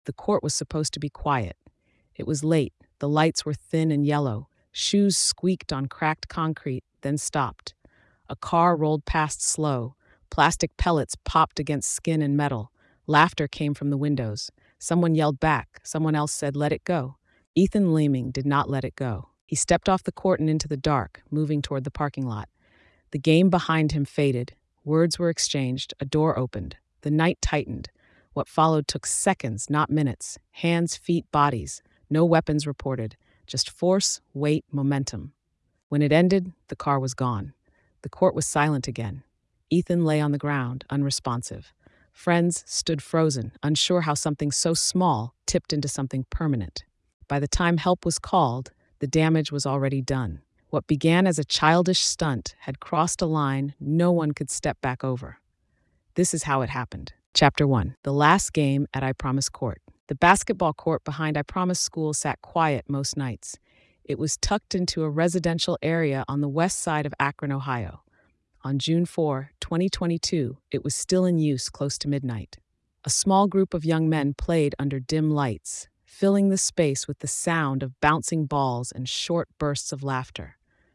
The court was supposed to be quiet. It was late, the lights were thin and yellow, shoes squeaked on cracked concrete, then stopped. A car rolled past slow, plastic pellets popped against skin and metal, laughter came from the windows. Someone yelled back, someone else said, "Let it go." Ethan Leeming did not let it go. He stepped off the court and into the dark, moving toward the parking lot. The game behind him faded. Words were exchanged. A door opened. The night tightened. What followed took seconds, not minutes. Hands, feet, bodies. No weapons reported. Just force, weight, momentum. When it ended, the car was gone. The court was silent again. Ethan lay on the ground, unresponsive. Friends stood frozen, unsure how something so small tipped into something permanent. By the time help was called, the damage was already done. What began as a childish stunt had crossed a line no one could step back over. This is how it happened. Chapter 1. The last game at I Promise Court. The basketball court behind I Promise School sat quiet most nights. It was tucked into a residential area on the west side of Akron, Ohio. On June 4, 2022, it was still in use close to midnight. A small group of young men played under dim lights, filling the space with the sound of bouncing balls and short bursts of laughter.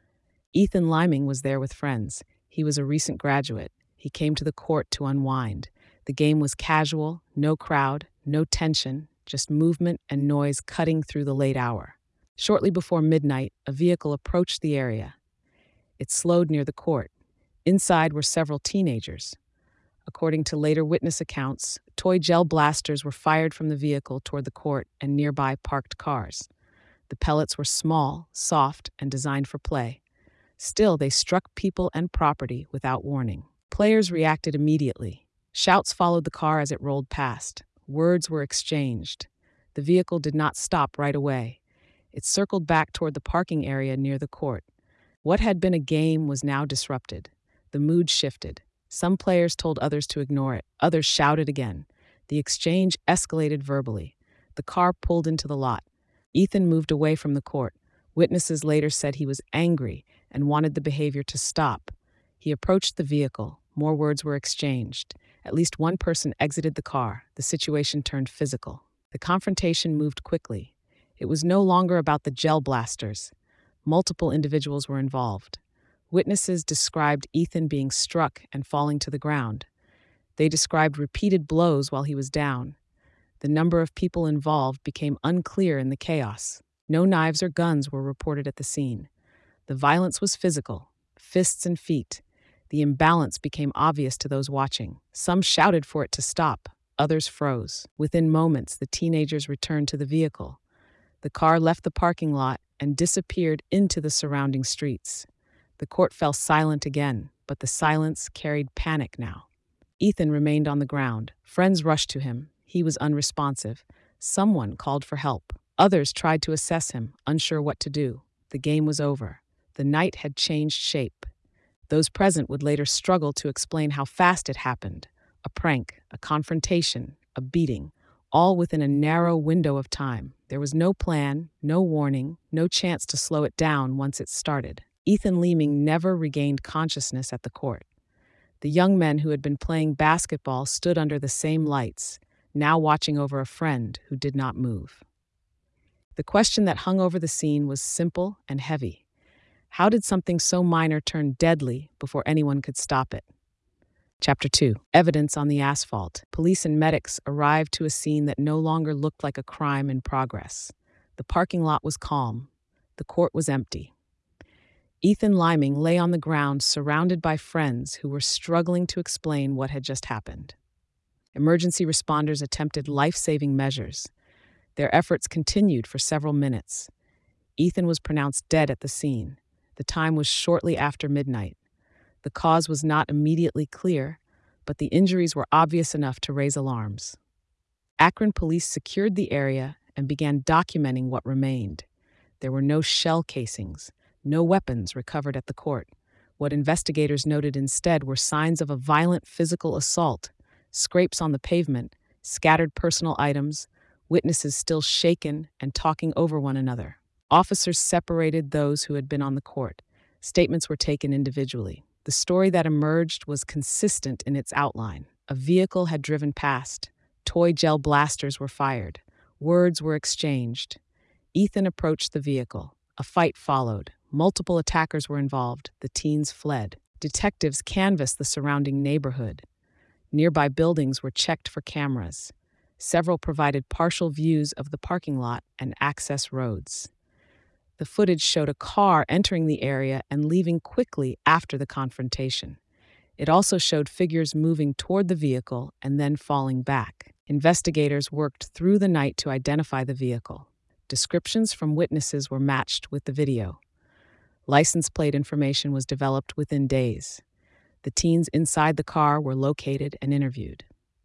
Ethan Leeming was there with friends. He was a recent graduate. He came to the court to unwind. The game was casual, no crowd, no tension, just movement and noise cutting through the late hour. Shortly before midnight, a vehicle approached the area. It slowed near the court. Inside were several teenagers. According to later witness accounts, toy gel blasters were fired from the vehicle toward the court and nearby parked cars. The pellets were small, soft, and designed for play. Still, they struck people and property without warning. Players reacted immediately. Shouts followed the car as it rolled past. Words were exchanged. The vehicle did not stop right away. It circled back toward the parking area near the court. What had been a game was now disrupted. The mood shifted. Some players told others to ignore it. Others shouted again. The exchange escalated verbally. The car pulled into the lot. Ethan moved away from the court. Witnesses later said he was angry and wanted the behavior to stop. He approached the vehicle. More words were exchanged. At least one person exited the car. The situation turned physical. The confrontation moved quickly. It was no longer about the gel blasters. Multiple individuals were involved. Witnesses described Ethan being struck and falling to the ground. They described repeated blows while he was down. The number of people involved became unclear in the chaos. No knives or guns were reported at the scene. The violence was physical, fists and feet. The imbalance became obvious to those watching. Some shouted for it to stop. Others froze. Within moments, the teenagers returned to the vehicle. The car left the parking lot and disappeared into the surrounding streets. The court fell silent again, but the silence carried panic now. Ethan remained on the ground. Friends rushed to him. He was unresponsive. Someone called for help. Others tried to assess him, unsure what to do. The game was over. The night had changed shape. Those present would later struggle to explain how fast it happened. A prank, a confrontation, a beating, all within a narrow window of time. There was no plan, no warning, no chance to slow it down once it started. Ethan Leeming never regained consciousness at the court. The young men who had been playing basketball stood under the same lights, now watching over a friend who did not move. The question that hung over the scene was simple and heavy. How did something so minor turn deadly before anyone could stop it? Chapter 2. Evidence on the asphalt. Police and medics arrived to a scene that no longer looked like a crime in progress. The parking lot was calm. The court was empty. Ethan Leeming lay on the ground surrounded by friends who were struggling to explain what had just happened. Emergency responders attempted life-saving measures. Their efforts continued for several minutes. Ethan was pronounced dead at the scene. The time was shortly after midnight. The cause was not immediately clear, but the injuries were obvious enough to raise alarms. Akron police secured the area and began documenting what remained. There were no shell casings, no weapons recovered at the court. What investigators noted instead were signs of a violent physical assault, scrapes on the pavement, scattered personal items, witnesses still shaken and talking over one another. Officers separated those who had been on the court. Statements were taken individually. The story that emerged was consistent in its outline. A vehicle had driven past. Toy gel blasters were fired. Words were exchanged. Ethan approached the vehicle. A fight followed. Multiple attackers were involved. The teens fled. Detectives canvassed the surrounding neighborhood. Nearby buildings were checked for cameras. Several provided partial views of the parking lot and access roads. The footage showed a car entering the area and leaving quickly after the confrontation. It also showed figures moving toward the vehicle and then falling back. Investigators worked through the night to identify the vehicle. Descriptions from witnesses were matched with the video. License plate information was developed within days. The teens inside the car were located and interviewed.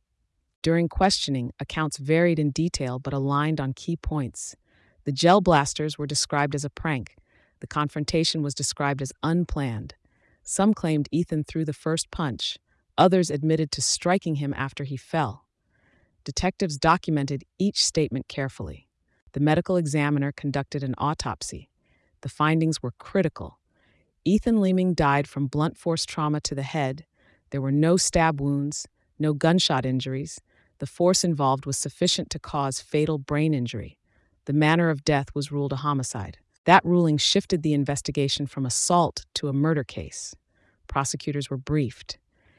During questioning, accounts varied in detail but aligned on key points. The gel blasters were described as a prank. The confrontation was described as unplanned. Some claimed Ethan threw the first punch. Others admitted to striking him after he fell. Detectives documented each statement carefully. The medical examiner conducted an autopsy. The findings were critical. Ethan Leeming died from blunt force trauma to the head. There were no stab wounds, no gunshot injuries. The force involved was sufficient to cause fatal brain injury. The manner of death was ruled a homicide. That ruling shifted the investigation from assault to a murder case. Prosecutors were briefed.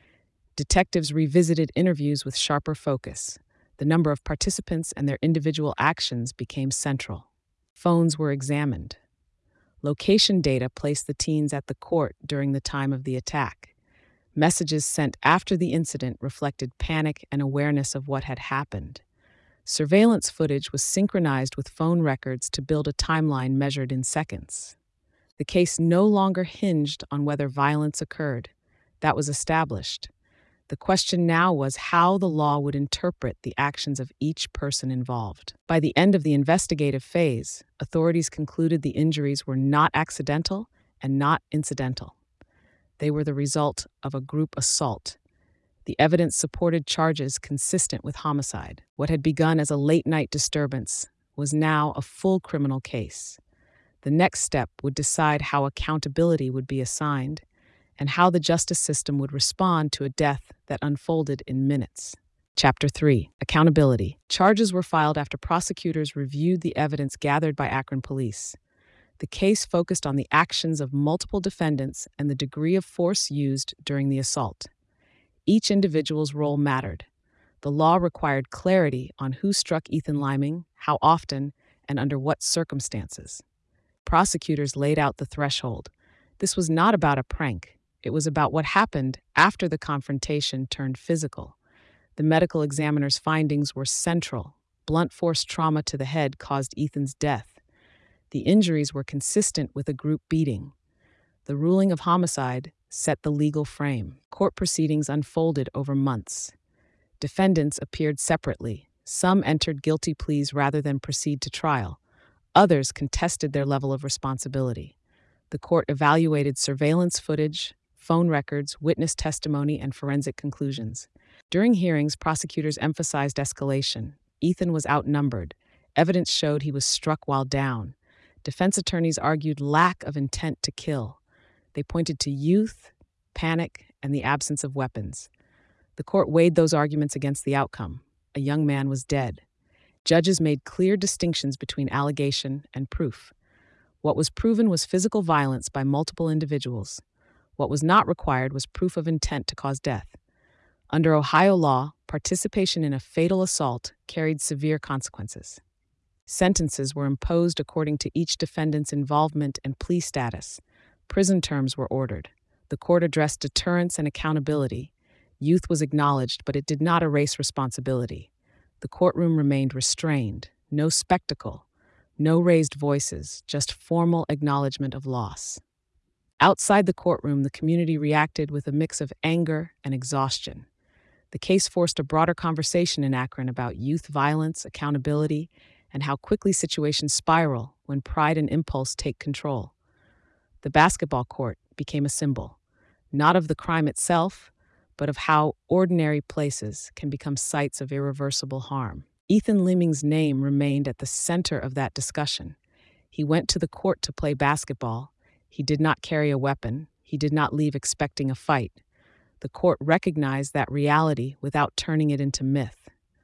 Detectives revisited interviews with sharper focus. The number of participants and their individual actions became central. Phones were examined. Location data placed the teens at the court during the time of the attack. Messages sent after the incident reflected panic and awareness of what had happened. Surveillance footage was synchronized with phone records to build a timeline measured in seconds. The case no longer hinged on whether violence occurred. That was established. The question now was how the law would interpret the actions of each person involved. By the end of the investigative phase, authorities concluded the injuries were not accidental and not incidental. They were the result of a group assault. The evidence supported charges consistent with homicide. What had begun as a late-night disturbance was now a full criminal case. The next step would decide how accountability would be assigned and how the justice system would respond to a death that unfolded in minutes. Chapter 3. Accountability. Charges were filed after prosecutors reviewed the evidence gathered by Akron police. The case focused on the actions of multiple defendants and the degree of force used during the assault. Each individual's role mattered. The law required clarity on who struck Ethan Leeming, how often, and under what circumstances. Prosecutors laid out the threshold. This was not about a prank. It was about what happened after the confrontation turned physical. The medical examiner's findings were central. Blunt force trauma to the head caused Ethan's death. The injuries were consistent with a group beating. The ruling of homicide set the legal frame. Court proceedings unfolded over months. Defendants appeared separately. Some entered guilty pleas rather than proceed to trial. Others contested their level of responsibility. The court evaluated surveillance footage, phone records, witness testimony, and forensic conclusions. During hearings, prosecutors emphasized escalation. Ethan was outnumbered. Evidence showed he was struck while down. Defense attorneys argued lack of intent to kill. They pointed to youth, panic, and the absence of weapons. The court weighed those arguments against the outcome. A young man was dead. Judges made clear distinctions between allegation and proof. What was proven was physical violence by multiple individuals. What was not required was proof of intent to cause death. Under Ohio law, participation in a fatal assault carried severe consequences. Sentences were imposed according to each defendant's involvement and plea status. Prison terms were ordered. The court addressed deterrence and accountability. Youth was acknowledged, but it did not erase responsibility. The courtroom remained restrained. No spectacle. No raised voices, just formal acknowledgement of loss. Outside the courtroom, the community reacted with a mix of anger and exhaustion. The case forced a broader conversation in Akron about youth violence, accountability, and how quickly situations spiral when pride and impulse take control. The basketball court became a symbol, not of the crime itself, but of how ordinary places can become sites of irreversible harm. Ethan Leeming's name remained at the center of that discussion. He went to the court to play basketball. He did not carry a weapon. He did not leave expecting a fight. The court recognized that reality without turning it into myth.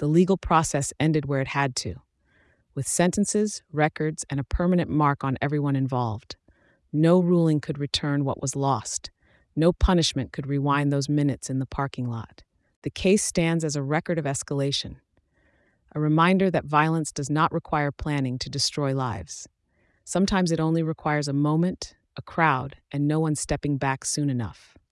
The legal process ended where it had to, with sentences, records, and a permanent mark on everyone involved. No ruling could return what was lost. No punishment could rewind those minutes in the parking lot. The case stands as a record of escalation, a reminder that violence does not require planning to destroy lives. Sometimes it only requires a moment, a crowd, and no one stepping back soon enough.